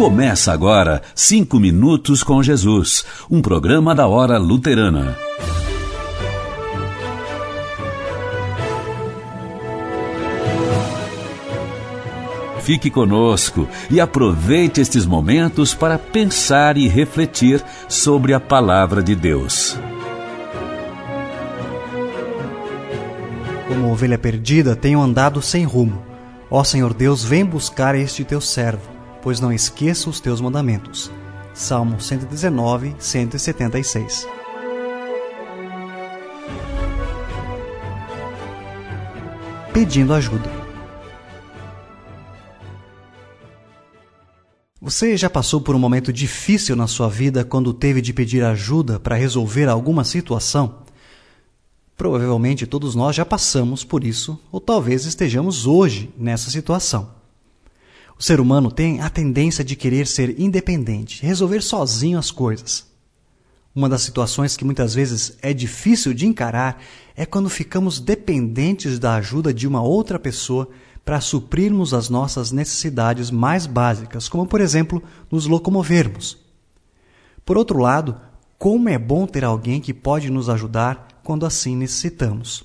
Começa agora 5 Minutos com Jesus, um programa da Hora Luterana. Fique conosco e aproveite estes momentos para pensar e refletir sobre a Palavra de Deus. Como ovelha perdida, tenho andado sem rumo. Ó Senhor Deus, vem buscar este teu servo, pois não esqueço os teus mandamentos. Salmo 119, 176. Pedindo ajuda. Você já passou por um momento difícil na sua vida quando teve de pedir ajuda para resolver alguma situação? Provavelmente todos nós já passamos por isso, ou talvez estejamos hoje nessa situação. O ser humano tem a tendência de querer ser independente, resolver sozinho as coisas. Uma das situações que muitas vezes é difícil de encarar é quando ficamos dependentes da ajuda de uma outra pessoa para suprirmos as nossas necessidades mais básicas, como, por exemplo, nos locomovermos. Por outro lado, como é bom ter alguém que pode nos ajudar quando assim necessitamos.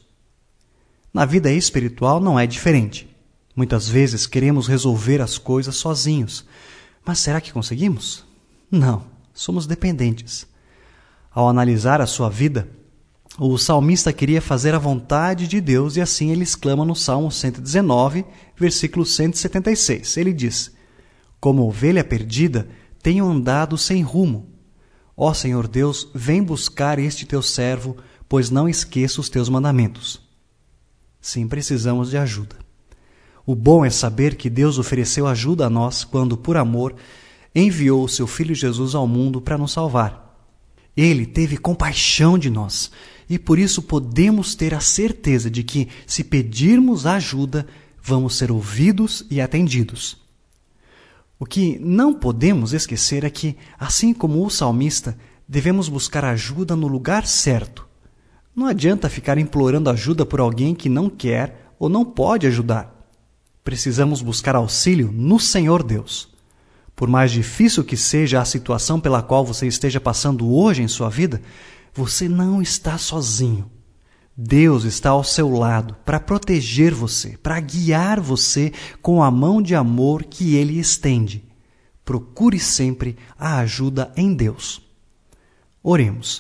Na vida espiritual não é diferente. Muitas vezes queremos resolver as coisas sozinhos, mas será que conseguimos? Não, somos dependentes. Ao analisar a sua vida, o salmista queria fazer a vontade de Deus e assim ele exclama no Salmo 119, versículo 176. Ele diz: Como ovelha perdida, tenho andado sem rumo. Ó Senhor Deus, vem buscar este teu servo, pois não esqueço os teus mandamentos. Sim, precisamos de ajuda. O bom é saber que Deus ofereceu ajuda a nós quando, por amor, enviou o seu Filho Jesus ao mundo para nos salvar. Ele teve compaixão de nós e por isso podemos ter a certeza de que, se pedirmos ajuda, vamos ser ouvidos e atendidos. O que não podemos esquecer é que, assim como o salmista, devemos buscar ajuda no lugar certo. Não adianta ficar implorando ajuda por alguém que não quer ou não pode ajudar. Precisamos buscar auxílio no Senhor Deus. Por mais difícil que seja a situação pela qual você esteja passando hoje em sua vida, você não está sozinho. Deus está ao seu lado para proteger você, para guiar você com a mão de amor que Ele estende. Procure sempre a ajuda em Deus. Oremos.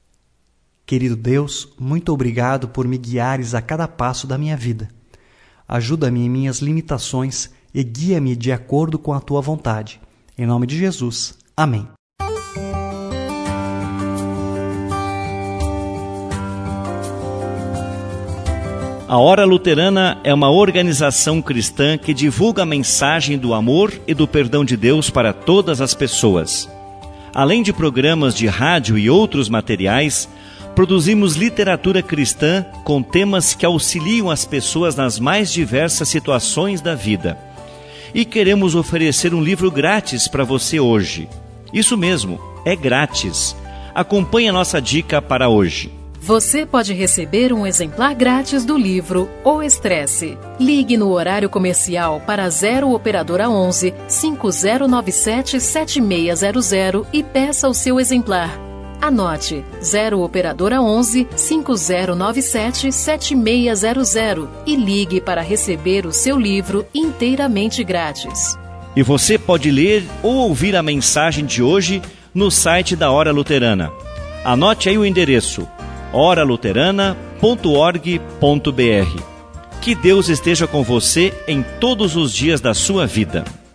Querido Deus, muito obrigado por me guiares a cada passo da minha vida. Ajuda-me em minhas limitações e guia-me de acordo com a Tua vontade. Em nome de Jesus. Amém. A Hora Luterana é uma organização cristã que divulga a mensagem do amor e do perdão de Deus para todas as pessoas. Além de programas de rádio e outros materiais, produzimos literatura cristã com temas que auxiliam as pessoas nas mais diversas situações da vida. E queremos oferecer um livro grátis para você hoje. Isso mesmo, é grátis. Acompanhe a nossa dica para hoje. Você pode receber um exemplar grátis do livro O Estresse. Ligue no horário comercial para 0 Operadora 11 5097 7600 e peça o seu exemplar. Anote 0 Operadora 11 5097 7600 e ligue para receber o seu livro inteiramente grátis. E você pode ler ou ouvir a mensagem de hoje no site da Hora Luterana. Anote aí o endereço: oraluterana.org.br. Que Deus esteja com você em todos os dias da sua vida.